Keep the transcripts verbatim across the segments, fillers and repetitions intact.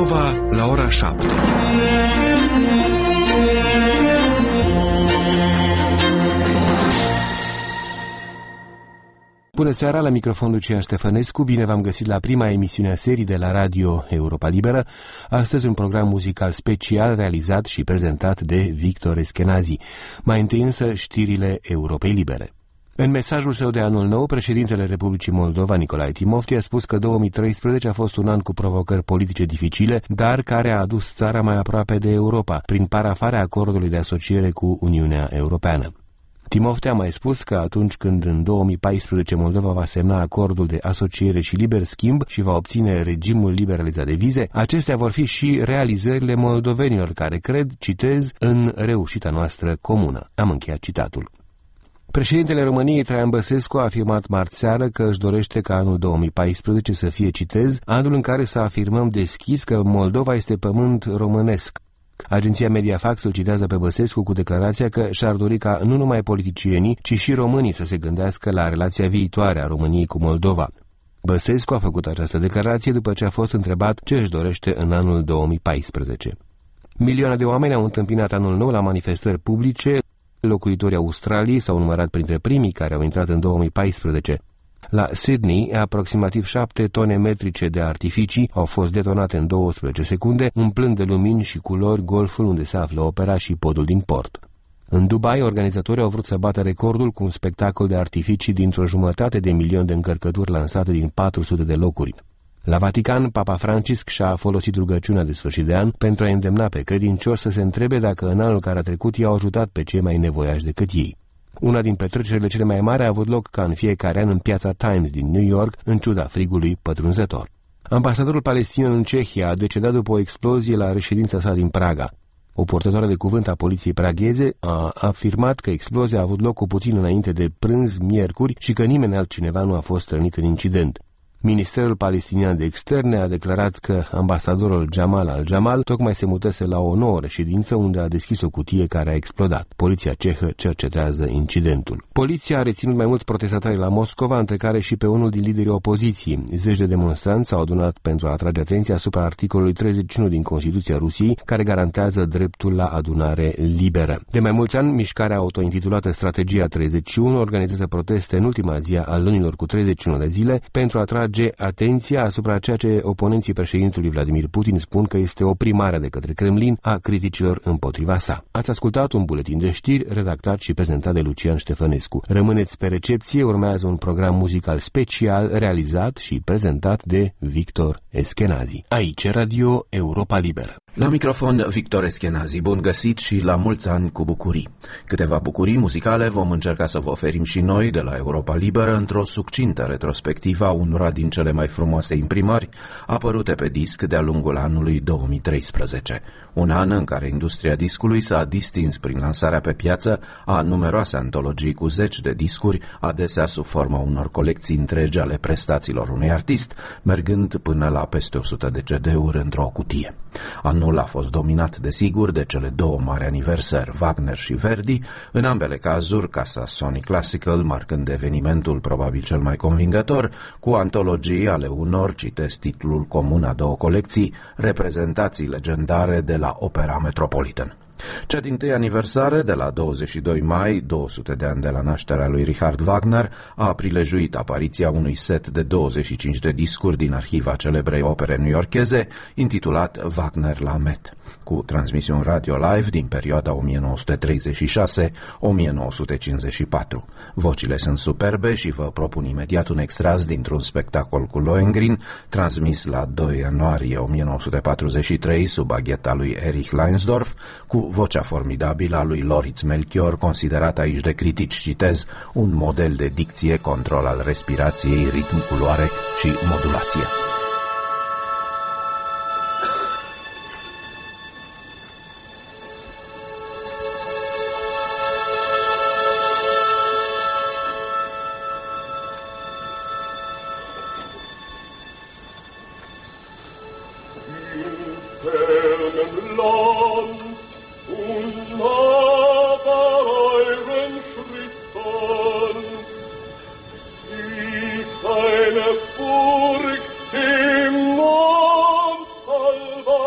Moldova la ora șapte. Bună seara, la microfon Lucian Ștefănescu, bine v-am găsit la prima emisiune a serii de la Radio Europa Liberă. Astăzi un program muzical special realizat și prezentat de Victor Eschenazi. Mai întâi însă știrile Europei Libere. În mesajul său de anul nou, președintele Republicii Moldova, Nicolae Timofti, a spus că două mii treisprezece a fost un an cu provocări politice dificile, dar care a adus țara mai aproape de Europa, prin parafarea acordului de asociere cu Uniunea Europeană. Timofti a mai spus că atunci când în două mii paisprezece Moldova va semna acordul de asociere și liber schimb și va obține regimul liberalizat de vize, acestea vor fi și realizările moldovenilor care cred, citez, în reușita noastră comună. Am încheiat citatul. Președintele României, Traian Băsescu, a afirmat marți seară că își dorește ca anul două mii paisprezece să fie, citez, anul în care să afirmăm deschis că Moldova este pământ românesc. Agenția Mediafax îl citează pe Băsescu cu declarația că și-ar dori ca nu numai politicienii, ci și românii să se gândească la relația viitoare a României cu Moldova. Băsescu a făcut această declarație după ce a fost întrebat ce își dorește în anul două mii paisprezece. Milioane de oameni au întâmpinat anul nou la manifestări publice. Locuitorii Australiei s-au numărat printre primii care au intrat în două mii paisprezece. La Sydney, aproximativ șapte tone metrice de artificii au fost detonate în douăsprezece secunde, umplând de lumini și culori golful unde se află opera și podul din port. În Dubai, organizatorii au vrut să bată recordul cu un spectacol de artificii dintr-o jumătate de milion de încărcături lansate din patru sute de locuri. La Vatican, Papa Francisc și-a folosit rugăciunea de sfârșit de an pentru a îndemna pe credincioși să se întrebe dacă în anul care a trecut i-au ajutat pe cei mai nevoiași decât ei. Una din petrecerile cele mai mari a avut loc ca în fiecare an în piața Times din New York, în ciuda frigului pătrunzător. Ambasadorul palestinian în Cehia a decedat după o explozie la reședința sa din Praga. O purtătoare de cuvânt a poliției pragheze a afirmat că explozia a avut loc cu puțin înainte de prânz miercuri și că nimeni altcineva nu a fost rănit în incident. Ministerul palestinian de externe a declarat că ambasadorul Jamal al-Jamal tocmai se mutase la o nouă reședință unde a deschis o cutie care a explodat. Poliția cehă cercetează incidentul. Poliția a reținut mai mulți protestatari la Moscova, între care și pe unul din liderii opoziției. Zeci de demonstranți s-au adunat pentru a atrage atenția asupra articolului treizeci și unu din Constituția Rusiei, care garantează dreptul la adunare liberă. De mai mulți ani, mișcarea autointitulată Strategia treizeci și unu organizează proteste în ultima zi a lunilor cu treizeci și unu de zile pentru a atrage atenția asupra ceea ce oponenții președintelui Vladimir Putin spun că este oprimarea de către Kremlin a criticilor împotriva sa. Ați ascultat un buletin de știri redactat și prezentat de Lucian Ștefănescu. Rămâneți pe recepție, urmează un program muzical special realizat și prezentat de Victor Eschenazi. Aici Radio Europa Liberă. La microfon Victor Eschenazi, bun găsit și la mulți ani cu bucurii. Câteva bucurii muzicale vom încerca să vă oferim și noi de la Europa Liberă într-o succintă retrospectivă a unora din cele mai frumoase imprimări apărute pe disc de-a lungul anului două mii treisprezece. Un an în care industria discului s-a distins prin lansarea pe piață a numeroase antologii cu zeci de discuri, adesea sub forma unor colecții întregi ale prestațiilor unui artist, mergând până la peste o sută de C D-uri într-o cutie. Anul a fost dominat, desigur, de cele două mari aniversări, Wagner și Verdi, în ambele cazuri Casa Sony Classical marcând evenimentul probabil cel mai convingător, cu antologii ale unor, citesc titlul comun a două colecții, reprezentații legendare de la Opera Metropolitan. Cea dintâi aniversare, de la douăzeci și doi mai, două sute de ani de la nașterea lui Richard Wagner, a prilejuit apariția unui set de douăzeci și cinci de discuri din arhiva celebrei opere newyorkeze, intitulat Wagner la Met, cu transmisiuni radio live din perioada o mie nouă sute treizeci și șase - o mie nouă sute cincizeci și patru. Vocile sunt superbe și vă propun imediat un extras dintr-un spectacol cu Lohengrin, transmis la doi ianuarie o mie nouă sute patruzeci și trei sub agheta lui Erich Leinsdorf, cu vocea formidabilă a lui Loritz Melchior, considerat aici de critici, citez, un model de dicție, control al respirației, ritm, culoare și modulație. Eine Furcht im Mond Salva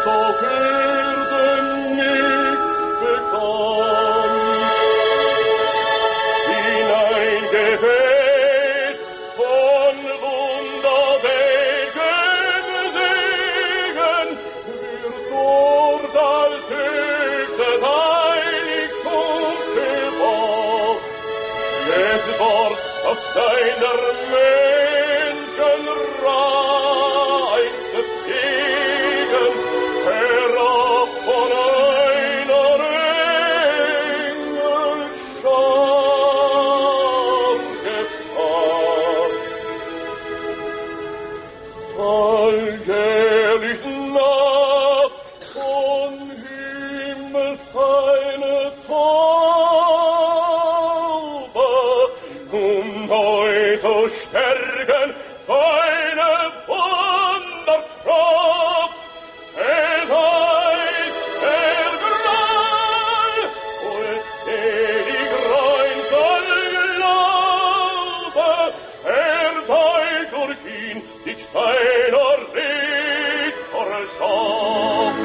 Deiner Menschen reinste Segen herab von einer Engelschar gefahren. Alljährlich Nacht von Himmel feine Taube, um heute stärken deine Wunderkraft. Es heißt, der Grall und ewig rein soll Glaube, er teilt durch ihn sich seiner Ritterschaft.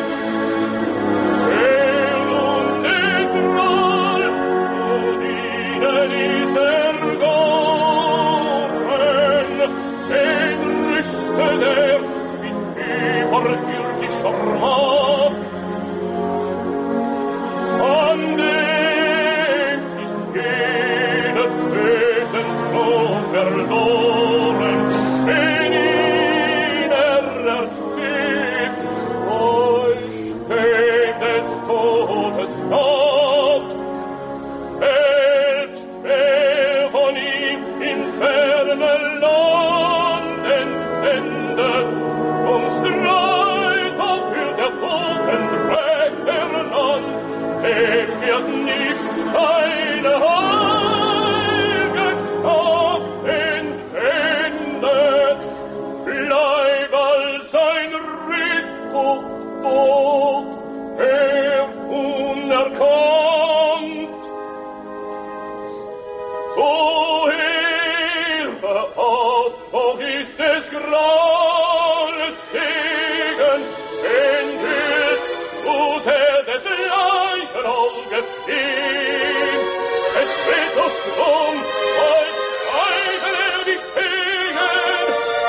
Er und der Grall, und ihnen ist ergoren, den rüstet er mit überirdischer Macht. An dem ist jedes Wesen noch verloren, wenn ihn er ersieht, euch steht des Todes Nacht. Hält wer von ihm in ferne Landen sendet, um Streit auf für der Toten Träger an, dem wird nicht eine Heilgenschaft entwendet, bleib als ein Ritter dort, er unerkannt. So Hilfe auf, doch ist es graues Segen, enthüllt, tut er des Leichenauges ihn. Es wird aus drum, als Zweifel er dich hegen,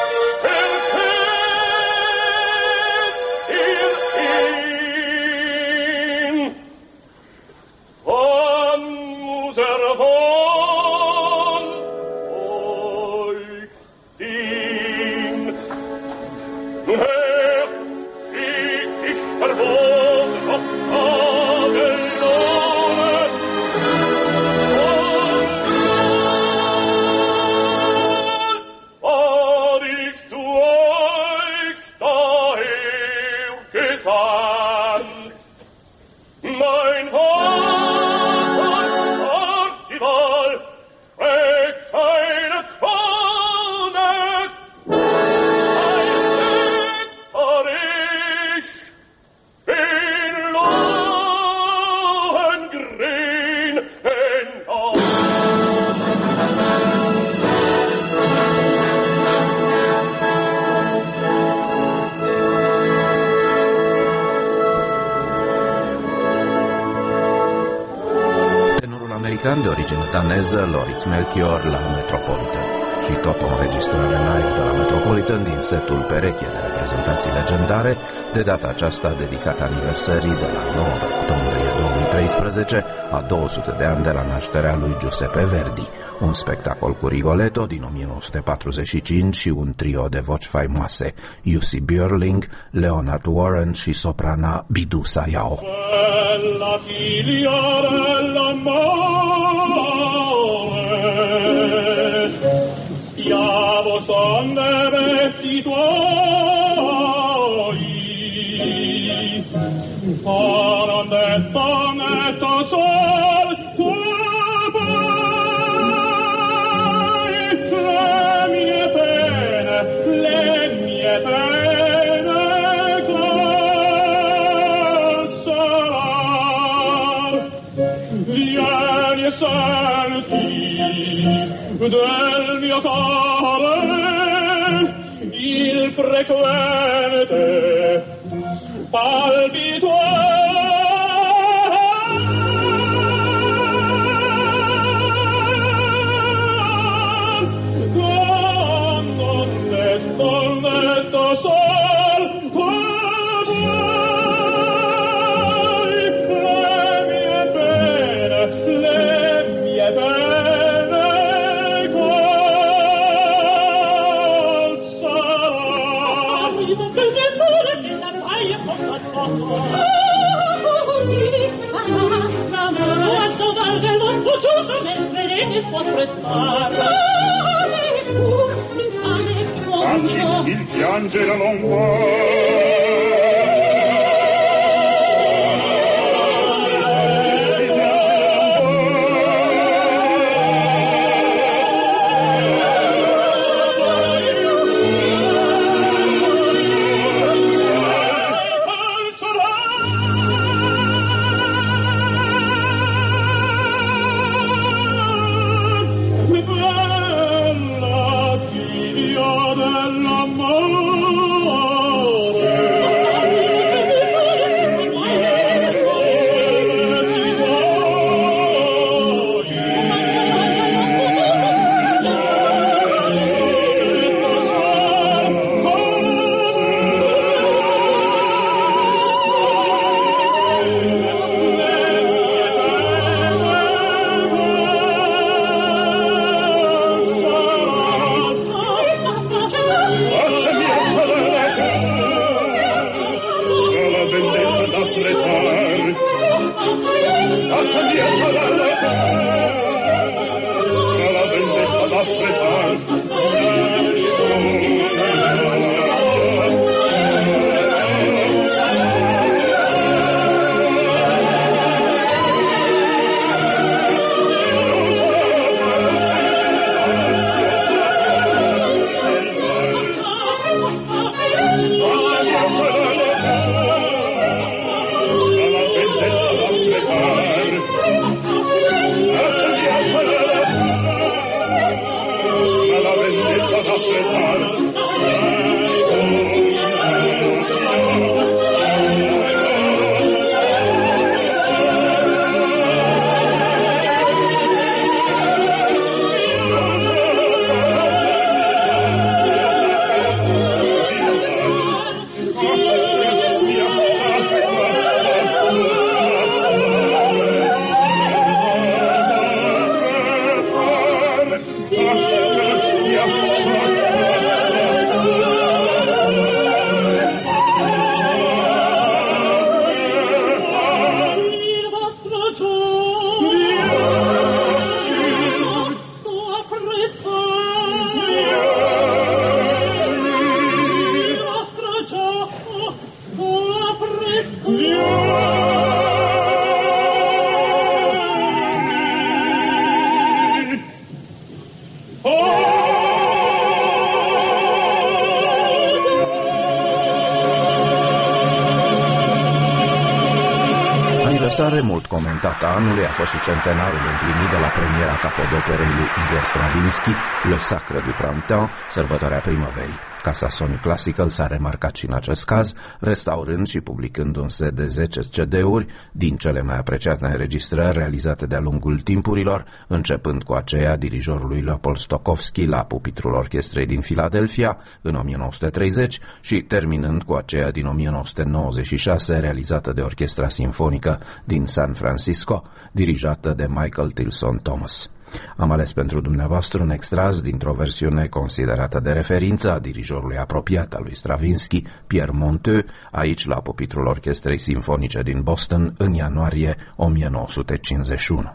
erkennt ihr ihn. Wann muss er von euch dien? Nun hört, wie ich verbot auf Tagellohne. Und war ich zu euch daher gesandt. Mein Vater Archibald trägt seine Krone, ein Sektor ich in Lohengrin hinaus. Tenorul american de origine daneză, Lorit Melchior, la Metropolitan. Și tot o înregistrare live de la Metropolitan din setul pereche de reprezentații legendare, de data aceasta dedicat aniversării de la nouă octombrie două mii treisprezece, a două sute de ani de la nașterea lui Giuseppe Verdi, un spectacol cu Rigoletto din o mie nouă sute patruzeci și cinci și un trio de voci faimoase, Jussi Björling, Leonard Warren și soprana Bidu Sayao. Quella figlia dell'amore, stiamo sonde vesti tuoi, non detto netto sol, tua poi, le mie pene, le mie pene consolar. Vieni e senti del mio cuore il frequente Il piangere non può. Aniversare mult comentată a anului a fost și centenarul împlinit de la premiera capodoperei lui Igor Stravinsky, Le Sacre du Printemps, sărbătoarea primăverii. Casa Sony Classical s-a remarcat și în acest caz, restaurând și publicând un set de zece C D-uri din cele mai apreciate înregistrări realizate de-a lungul timpurilor, începând cu aceea dirijorului Leopold Stokowski la pupitrul orchestrei din Philadelphia în o mie nouă sute treizeci și terminând cu aceea din o mie nouă sute nouăzeci și șase realizată de Orchestra Sinfonică din San Francisco, dirijată de Michael Tilson Thomas. Am ales pentru dumneavoastră un extras dintr-o versiune considerată de referință a dirijorului apropiat al lui Stravinsky, Pierre Monteux, aici la pupitrul Orchestrei Sinfonice din Boston în ianuarie o mie nouă sute cincizeci și unu.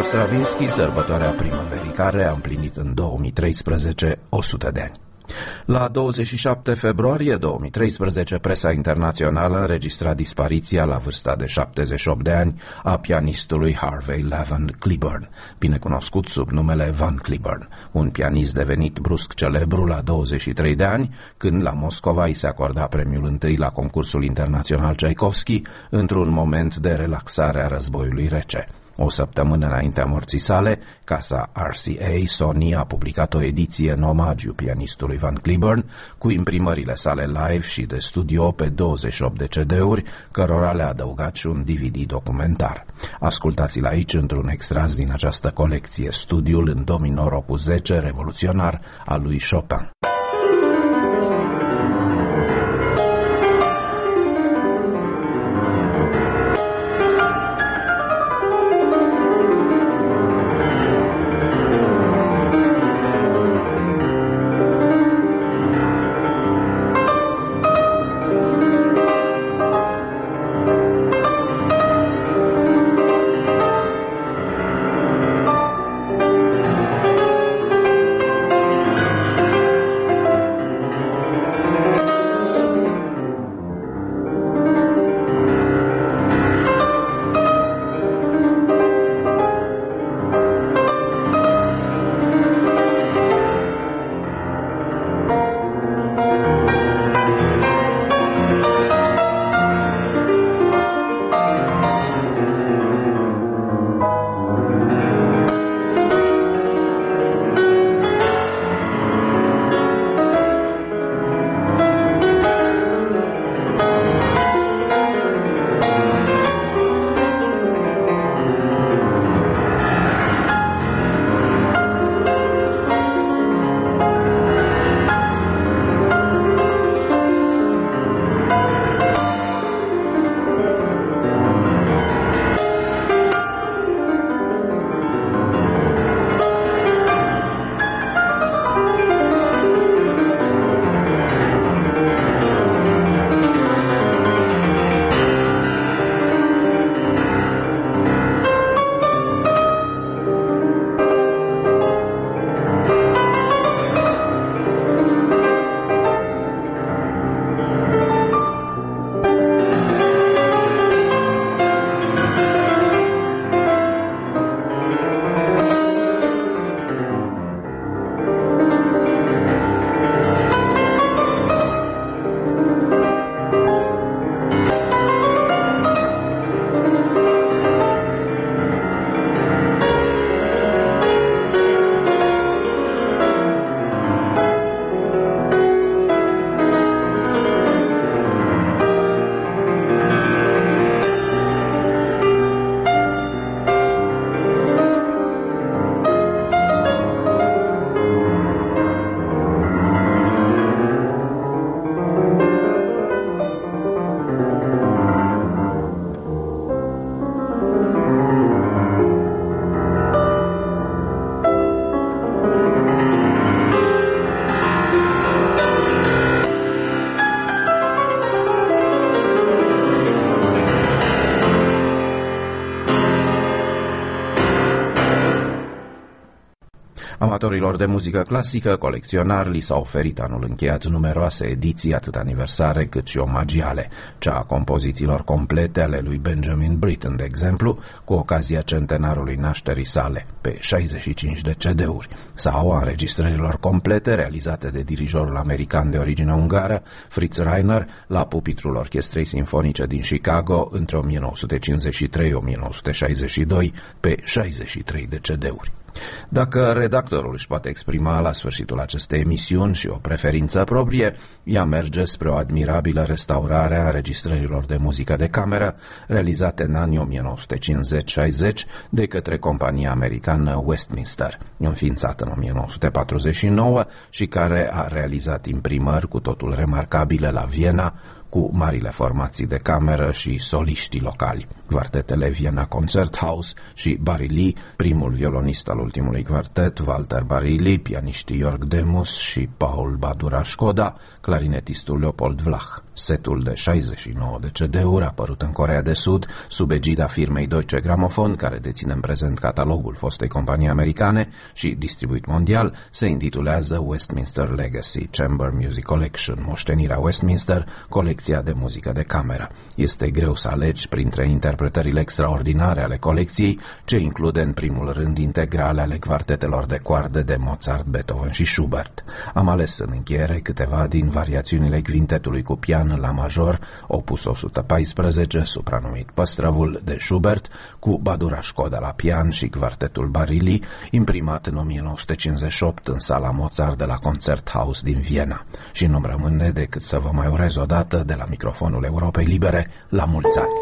Stravinsky, sărbătoarea primăverii care a împlinit în două mii treisprezece o sută de ani. La douăzeci și șapte februarie două mii treisprezece, presa internațională înregistra dispariția la vârsta de șaptezeci și opt de ani a pianistului Harvey Levin Cliburn, binecunoscut sub numele Van Cliburn, un pianist devenit brusc celebru la douăzeci și trei de ani, când la Moscova îi se acorda premiul întâi la concursul internațional Tchaikovsky, într-un moment de relaxare a războiului rece. O săptămână înaintea morții sale, casa R C A Sony a publicat o ediție în omagiu pianistului Van Cliburn, cu imprimările sale live și de studio pe douăzeci și opt de C D-uri, cărora le-a adăugat și un D V D documentar. Ascultați-l aici într-un extras din această colecție, studiul în do minor opus zece, revoluționar, al lui Chopin. Amatorilor de muzică clasică, colecționari, li s-au oferit anul încheiat numeroase ediții, atât aniversare cât și omagiale, cea a compozițiilor complete ale lui Benjamin Britten, de exemplu, cu ocazia centenarului nașterii sale, pe șaizeci și cinci de C D-uri, sau a înregistrărilor complete realizate de dirijorul american de origine ungară, Fritz Reiner, la pupitrul Orchestrei Sinfonice din Chicago între o mie nouă sute cincizeci și trei - o mie nouă sute șaizeci și doi, pe șaizeci și trei de C D-uri. Dacă redactorul își poate exprima la sfârșitul acestei emisiuni și o preferință proprie, ea merge spre o admirabilă restaurare a înregistrărilor de muzică de cameră realizate în anii o mie nouă sute cincizeci - șaizeci de către compania americană Westminster, înființată în o mie nouă sute patruzeci și nouă și care a realizat imprimări cu totul remarcabile la Viena, cu marile formații de cameră și soliștii locali, quartetele Vienna Concerthaus și Barilli, primul violonist al ultimului quartet, Walter Barilli, pianiștii Jörg Demus și Paul Badura Școda, clarinetistul Leopold Vlach, Setul de șaizeci și nouă de C D-uri apărut în Coreea de Sud sub egida firmei Deutsche Grammophon, care deține în prezent catalogul fostei companii americane și distribuit mondial, se intitulează Westminster Legacy Chamber Music Collection, moștenirea Westminster, colecția de muzică de cameră. Este greu să alegi printre interpretările extraordinare ale colecției, ce include în primul rând integrale ale quartetelor de coardă de Mozart, Beethoven și Schubert. Am ales în încheiere câteva din variațiunile quintetului cu pian la major, opus o sută paisprezece, supranumit Păstrăvul, de Schubert, cu Badura Școda la pian și quartetul Barilli, imprimat în o mie nouă sute cincizeci și opt în sala Mozart de la Concerthaus din Viena. Și nu-mi rămâne decât să vă mai urez odată de la microfonul Europei Libere la mulți ani!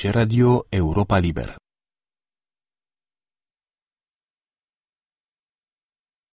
Radio Europa Liberă.